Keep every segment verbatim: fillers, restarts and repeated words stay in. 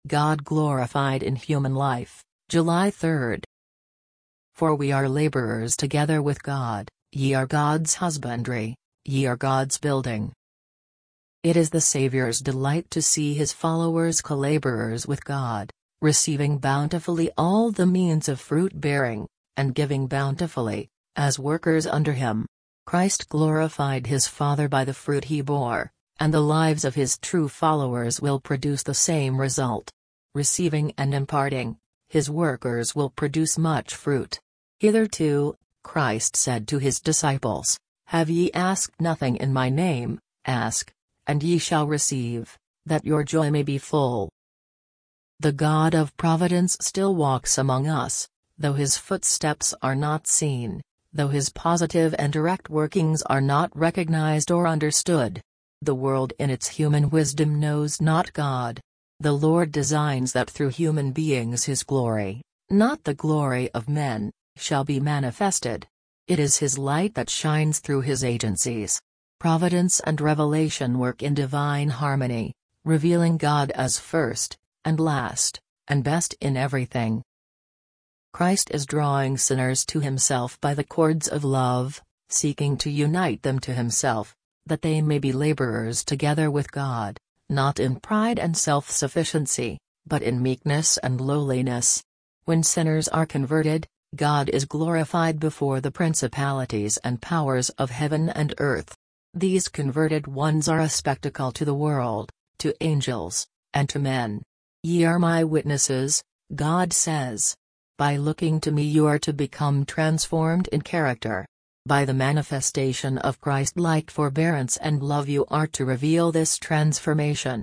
God glorified in human life, July third. For we are laborers together with God, ye are God's husbandry, ye are God's building. It is the Saviour's delight to see his followers co-laborers with God, receiving bountifully all the means of fruit-bearing, and giving bountifully, as workers under him. Christ glorified his Father by the fruit he bore, and the lives of his true followers will produce the same result. Receiving and imparting, his workers will produce much fruit. Hitherto, Christ said to his disciples, "Have ye asked nothing in my name? Ask, and ye shall receive, that your joy may be full." The God of providence still walks among us, though his footsteps are not seen, though his positive and direct workings are not recognized or understood. The world in its human wisdom knows not God. The Lord designs that through human beings his glory, not the glory of men, shall be manifested. It is his light that shines through his agencies. Providence and revelation work in divine harmony, revealing God as first, and last, and best in everything. Christ is drawing sinners to himself by the cords of love, seeking to unite them to himself, that they may be laborers together with God, not in pride and self-sufficiency, but in meekness and lowliness. When sinners are converted, God is glorified before the principalities and powers of heaven and earth. These converted ones are a spectacle to the world, to angels, and to men. Ye are my witnesses, God says. By looking to me you are to become transformed in character. By the manifestation of Christ-like forbearance and love you are to reveal this transformation.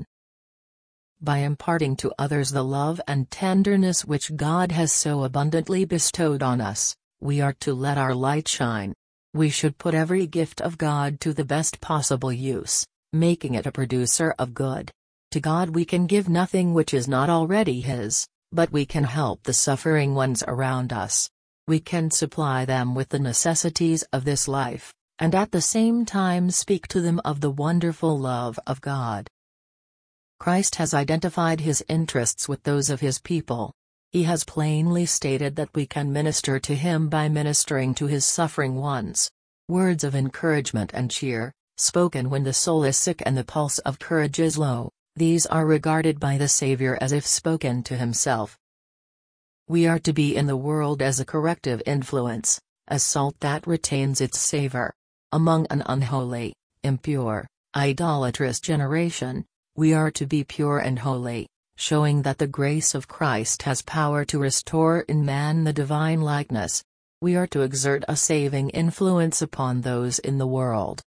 By imparting to others the love and tenderness which God has so abundantly bestowed on us, we are to let our light shine. We should put every gift of God to the best possible use, making it a producer of good. To God we can give nothing which is not already his, but we can help the suffering ones around us. We can supply them with the necessities of this life, and at the same time speak to them of the wonderful love of God. Christ has identified his interests with those of his people. He has plainly stated that we can minister to him by ministering to his suffering ones. Words of encouragement and cheer, spoken when the soul is sick and the pulse of courage is low, these are regarded by the Savior as if spoken to himself. We are to be in the world as a corrective influence, as salt that retains its savor. Among an unholy, impure, idolatrous generation, we are to be pure and holy, showing that the grace of Christ has power to restore in man the divine likeness. We are to exert a saving influence upon those in the world.